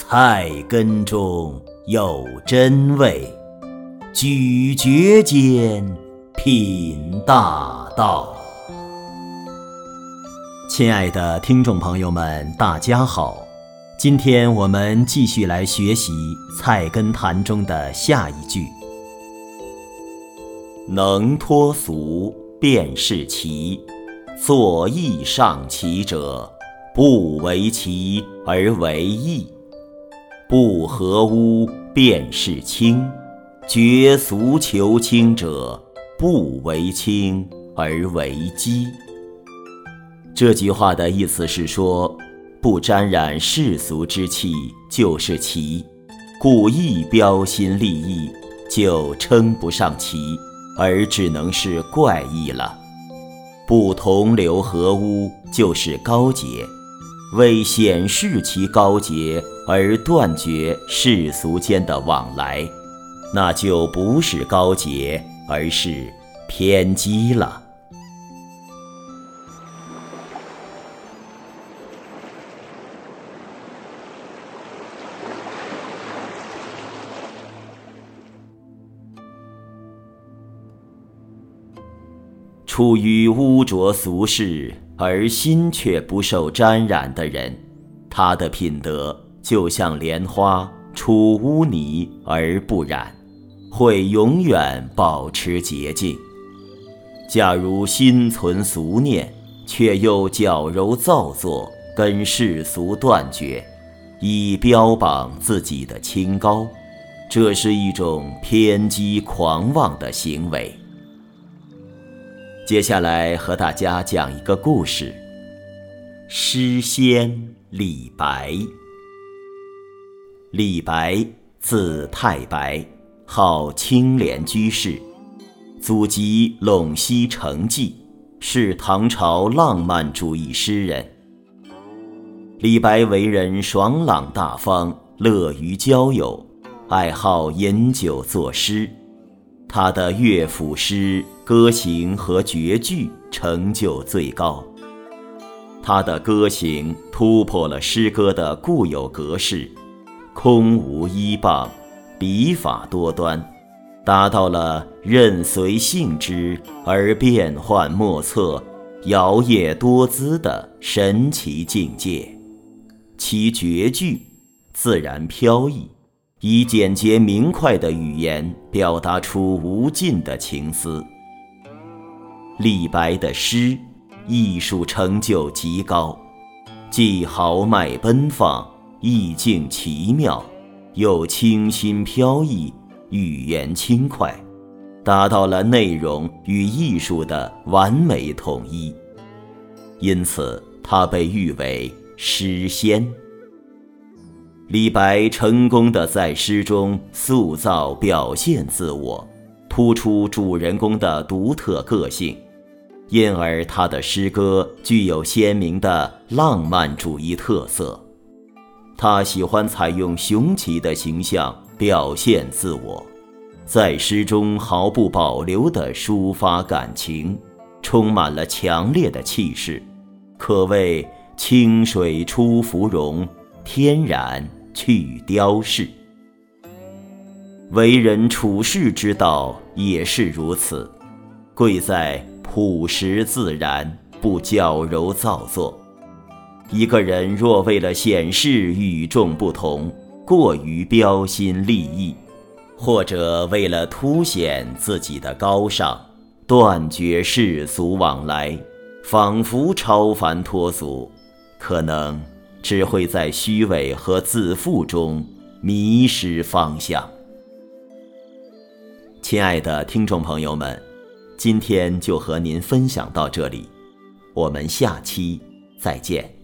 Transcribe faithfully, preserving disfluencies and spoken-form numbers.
菜根中有真味，咀嚼间品大道。亲爱的听众朋友们，大家好，今天我们继续来学习《菜根谭》中的下一句：能脱俗，便是奇。作义上奇者，不为奇而为义。不合污，便是清。绝俗求清者，不为清而为基。这句话的意思是说，不沾染世俗之气就是奇，故意标新立异就称不上奇，而只能是怪异了。不同流合污就是高洁，为显示其高洁而断绝世俗间的往来，那就不是高洁，而是偏激了。处于污浊俗世而心却不受沾染的人，他的品德就像莲花出污泥而不染，会永远保持洁净。假如心存俗念，却又矫揉造作，跟世俗断绝，以标榜自己的清高，这是一种偏激狂妄的行为。接下来和大家讲一个故事。诗仙李白。李白字太白，号青莲居士，祖籍陇西成纪，是唐朝浪漫主义诗人。李白为人爽朗大方，乐于交友，爱好饮酒作诗。他的乐府诗、歌行和绝句成就最高。他的歌行突破了诗歌的固有格式，空无依傍，笔法多端，达到了任随性之而变幻莫测、摇曳多姿的神奇境界。其绝句自然飘逸，以简洁明快的语言表达出无尽的情思。李白的诗艺术成就极高，既豪迈奔放，意境奇妙，又清新飘逸，语言轻快，达到了内容与艺术的完美统一。因此他被誉为诗仙。李白成功地在诗中塑造表现自我，突出主人公的独特个性，因而他的诗歌具有鲜明的浪漫主义特色。他喜欢采用雄奇的形象表现自我，在诗中毫不保留地抒发感情，充满了强烈的气势，可谓清水出芙蓉，天然去雕饰。为人处世之道也是如此，贵在朴实自然，不矫揉造作。一个人若为了显示与众不同，过于标新立异，或者为了凸显自己的高尚，断绝世俗往来，仿佛超凡脱俗，可能只会在虚伪和自负中迷失方向。亲爱的听众朋友们，今天就和您分享到这里，我们下期再见。